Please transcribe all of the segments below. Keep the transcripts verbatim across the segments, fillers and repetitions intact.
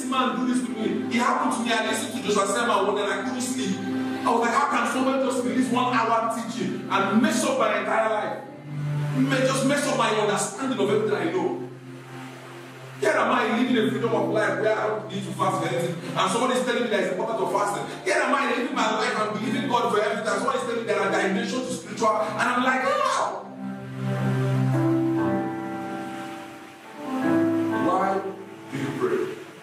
man do this to me? It happened to me. I listened to Joshua Selman and I couldn't sleep. I was like, how can someone just release one hour teaching and mess up my entire life? May just mess up my understanding of everything I know. Here am I living a freedom of life where I don't need to fast for anything, and someone is telling me that it's important of fasting. Here am I living my life and believing God for everything, and someone is telling me there are dimensions to spiritual, and I'm like, how? Why do you pray?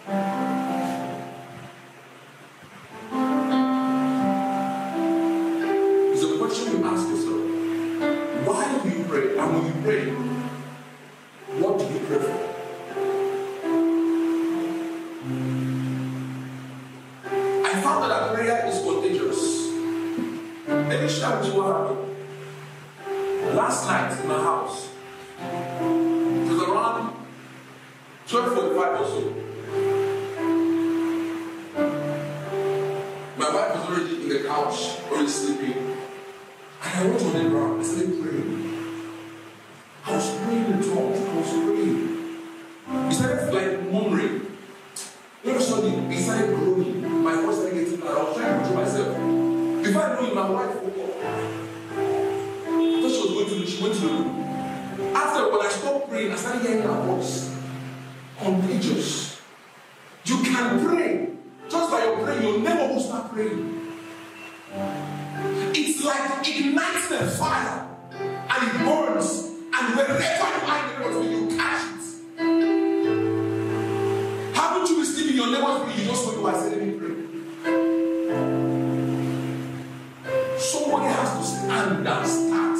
It's a question you ask yourself. Why do you pray? And when you pray, what do you pray for? I found that, that prayer is contagious. Let me share with you what happened. Last night in my house, it was around twelve forty-five or so. My wife was already in the couch, already sleeping. And I went on the ground, I started praying. I was praying in tongues, I was praying. It started like murmuring. All of a sudden, it started growing. My voice started getting loud. I was trying to control myself. Before I knew it, my wife woke up. I thought she was going to the, she went to the room. After, when I stopped praying, I started hearing her voice. Contagious. You can pray. Just by your praying, your neighbor will start praying. It's like igniting a fire. And it burns. And wherever you are, you catch it. Haven't you been sleeping in your neighbor's room? You just wake up and say, let me pray. Somebody has to stand and start.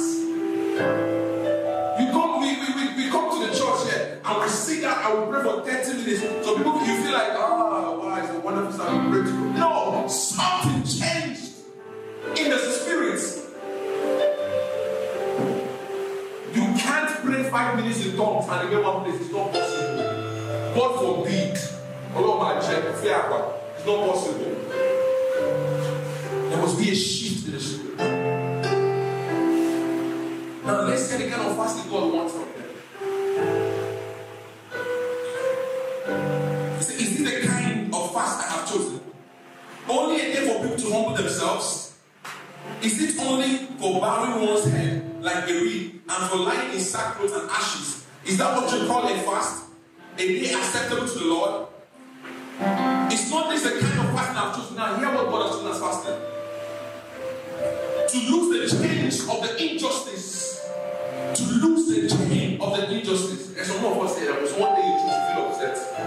You come, we, we, we, we come to the church here and we sit down and we pray for thirty minutes. So people, you feel like, oh, wow, it's a wonderful time to pray. No, something changed in the spirit. You can't pray five minutes in tongues and remain one place. It's not possible. God forbid. Although my check, it's not possible. There must be a shift in the spirit. Now let's get the kind of fasting God wants from them. Is this the kind of fast I have chosen? Only a day for people to humble themselves? Is it only for bowing one's head like a reed and for lying in sackcloth and ashes? Is that what you call a fast? A day acceptable to the Lord? It's not this the kind of fasting I've chosen. Now hear what God has chosen as fasting. To lose the change of the injustice. To lose the chain of the injustice. And some of us say that was one day you choose to feel upset.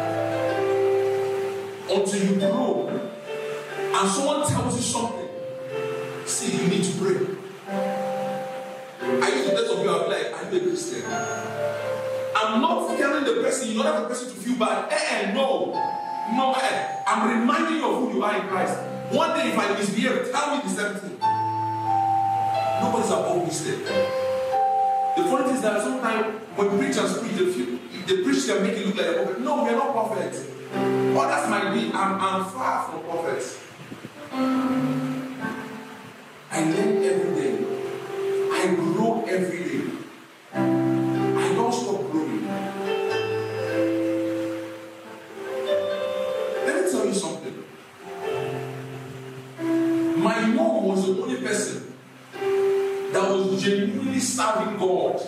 Until you grow. And someone tells you something. See, you need to pray. I used to tell some people, I'll be like, are you a Christian? I'm not telling the person, you don't have the person to feel bad. Eh, eh, no. No, eh. I'm reminding you of who you are in Christ. One day if I misbehave, tell me the same thing. Nobody's above mistake. The funny thing is that sometimes when preachers preach, they, feel, they preach can make it look like a prophet. No, we are not prophets. Others might be. I'm, I'm far from prophets. I learn every day. I grow every day. I don't stop growing. Let me tell you something. My mom was the only person that was genuinely serving God.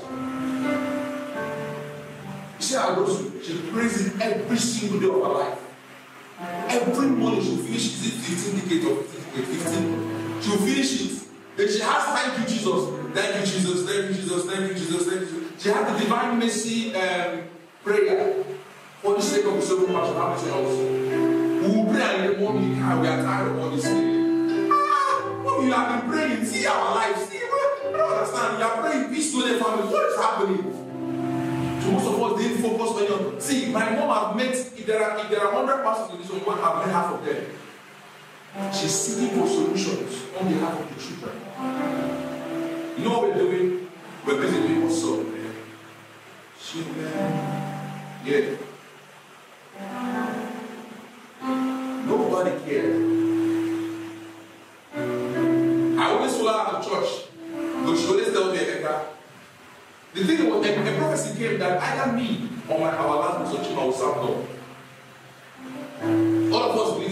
You see how she, she prays it every single day of her life. Every morning she'll finish, is it fifteen decades or fifteen? She'll finish it. Then she has thank you, Jesus. Thank you, Jesus. Thank you, Jesus. Thank you, Jesus. Thank you. She had the divine mercy um, prayer for the sake of the soul passion. How much else? We will pray in the morning. We are tired of all this thing. Ah, you have been praying. See our lives. See, I don't understand. You are praying peace to the family. What is happening? So most of us didn't focus on your. See, my mom have met. If there are if there are hundred pastors in this one, I've met half of them. She's seeking for solutions on behalf of the children. You know what we're doing? We're busy doing what's up. Children. Yeah. Nobody cared. I always follow her at the church. But she always tell me, Eka. The thing was, a, a prophecy came that either me or my our last person will serve God.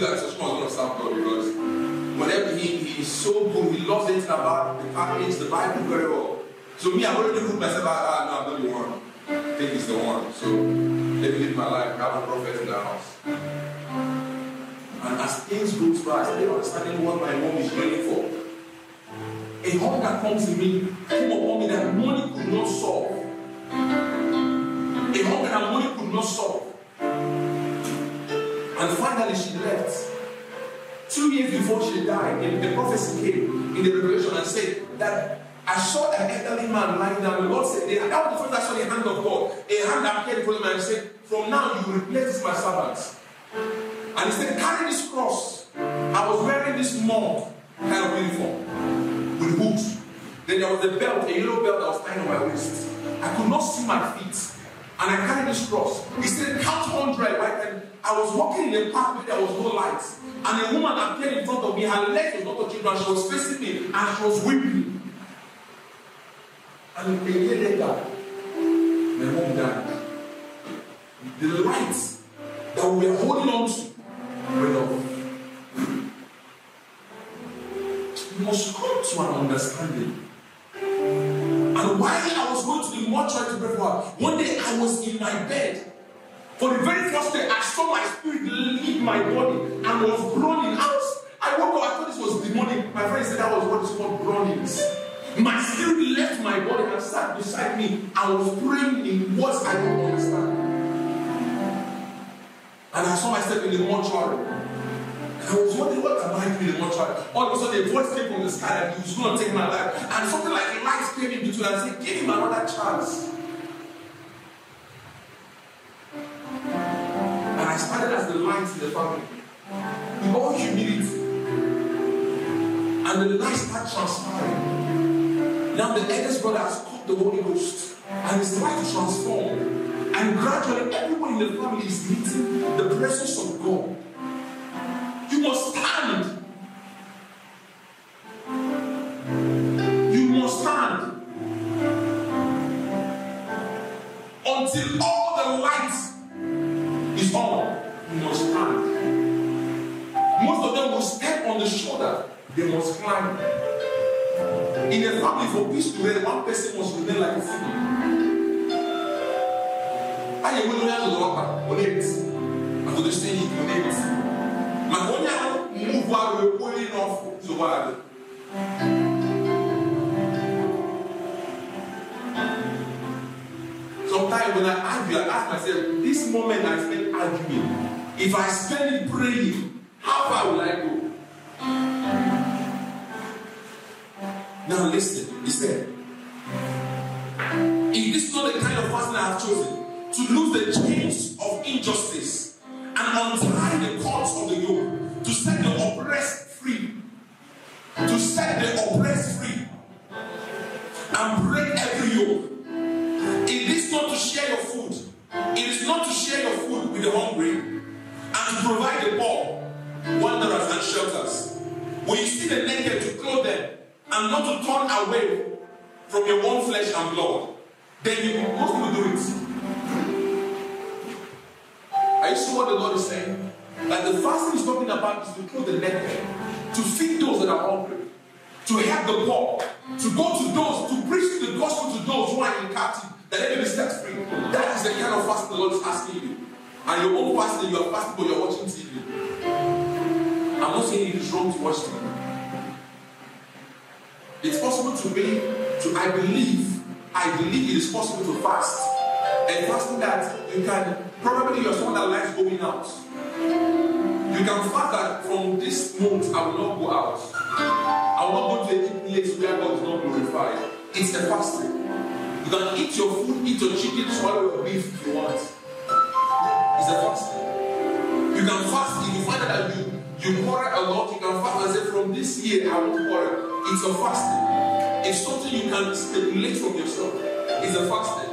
that Church was going to serve God because whenever he, he is so good, he loves anything about the package, the Bible very well. So me, I've already put myself out, ah, no, I'm not the one. I think he's the one. So let me live my life, have a prophet in the house. And as things goes by, I started understanding what my mom is waiting for. A hunger comes to me, came upon me that money could not solve. A hunger that money could not solve. And finally she left. Two years before she died, the prophecy came in the revelation and said that I saw an elderly man lying down. The Lord said, that was the first I saw the hand of God. A hand appeared for him and said, from now you will replace my servants. And he said, carry this cross. I was wearing this monk kind of uniform with boots. Then there was a belt, a yellow belt that was tied on my waist. I could not see my feet. And I carried this cross. He said, count one hundred, right? And I was walking in a path where there was no light. And a woman appeared in front of me. Her leg was not touching ground. She was facing me and she was weeping. And a year later, my mom died. The light that we were holding on to went off. We must come to an understanding. And while I was going to the mortuary to pray for her, one day I was in my bed. For the very first day, I saw my spirit leave my body and was groaning. I, was, I woke up, I thought this was demonic. My friend said that was what is called groanings. My spirit left my body and sat beside me. I was praying in words I don't understand. And I saw myself in the mortuary. And I was wondering, what am I doing in the mortuary? All of a sudden, a voice came from the sky that he was going to take my life. And something like light came in between and said, give him another chance. And I started as the light in the family. With all humility. And the light started transpiring. Now the eldest brother has caught the Holy Ghost. And it's like to transform. And gradually everyone in the family is meeting the presence of God. You must stand. You must stand. Until all the lights is on. You must stand. Most of them will step on the shoulder. They must climb. In a family, for peace to reign, one person must remain like a family. I will not have to walk on it. And to the stage, you name it. My only move while we're pulling off the word. Sometimes when I argue, I ask myself, this moment I spend arguing, if I spend it praying, how far will I go? Now listen, he said, if this is not the kind of fasting I have chosen, to lose the chains of injustice and untie the cords of the yoke, to set the oppressed free, to set the oppressed free, and break every yoke. It is not to share your food. It is not to share your food with the hungry and to provide the poor, wanderers and shelters. When you see the naked, to clothe them and not to turn away from your own flesh and blood, then you most people do it. Are you seeing what the Lord is saying? Like the fasting he's talking about is to clothe the naked, to feed those that are hungry, to help the poor, to go to those, to preach the gospel to those who are in captivity, that they may be set free. That is the kind of fasting the Lord is asking you. And your own fasting, you are fasting, but you are watching T V. I'm not saying it is wrong to watch T V. It's possible to be, to I believe, I believe it is possible to fast. And fasting that you can, probably you're someone that likes going out. You can fast that from this month I will not go out. I will not go to a place where God is not glorified. It's a fasting. You can eat your food, eat your chicken, swallow your beef if you want. It's a fasting. You can fast if you find out that you, you quarrel a lot. You can fast and say, from this year I want to quarrel. It's a fasting. It's something you can stipulate from yourself. It's a fasting.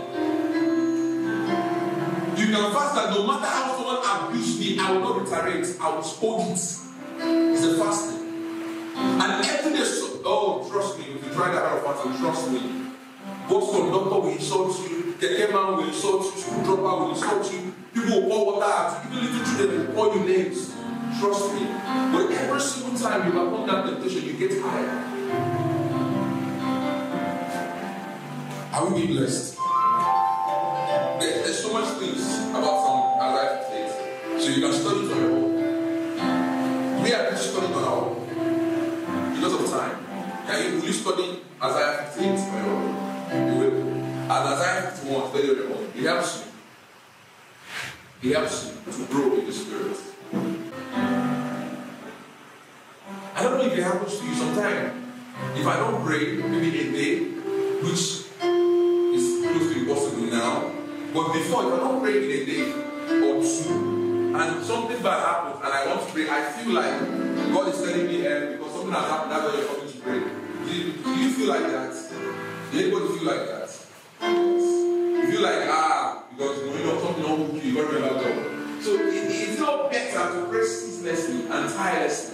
You can fast that no matter how someone abused me, I will not retaliate. I will hold it. It's a fasting. And every day, so, oh, trust me, if you try that out of fasting, trust me. Both conductor will insult you, the cameraman will insult you, screwdriver will insult you, people will pour water at you, even little children will call you names. Trust me. But every single time you overcome that temptation, you get higher. Are we being blessed? There, there's so much things about some Isaiah fifty-eight. So you can study it on your own. We are studying on our own. Because of time. Can you, will you study Isaiah fifty-eight on your own? You will. And Isaiah fifty-one, study on your own. It helps you. It helps you to grow in the spirit. I don't know if it happens to you sometime. If I don't pray, maybe a day, which is close to impossible now, but before, if I don't pray in a day or two, and something bad happens, and I want to pray, I feel like God is telling me, eh, because something has happened, that's why you're coming to pray. Do you, do you feel like that? Does anybody feel like that? You feel like, ah, because you know something don't hook you, you got to remember God. So it, it's not better to pray ceaselessly and tirelessly.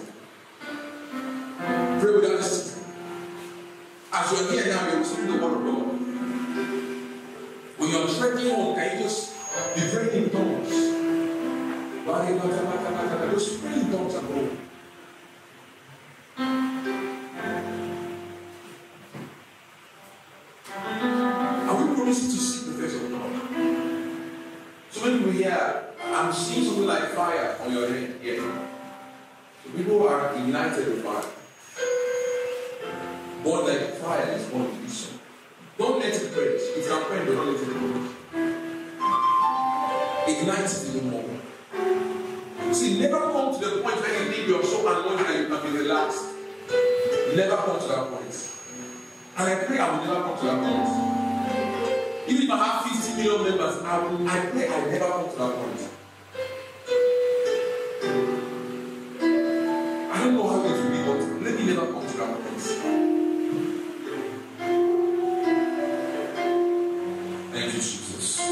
Pray without ceasing. As you're here now, you're receiving the word of God. When you're trekking home, can you just be praying in tongues? Just pray in tongues at home. Are we promising to seek the face of God? So many people here, I'm seeing something like fire on your head here. So people are ignited with fire. Born like fire is born to do so. Don't let it quench. It can quench, but don't let it quench. Ignite it even more. See, never come to the point where you think you're so anointed and you can be relaxed. Never come to that point. And I pray I will never come to that point. Even if I have fifty million members, I, will, I pray I will never come to that point. I don't know how it will be, but let me never come to that point. Thank you, Jesus.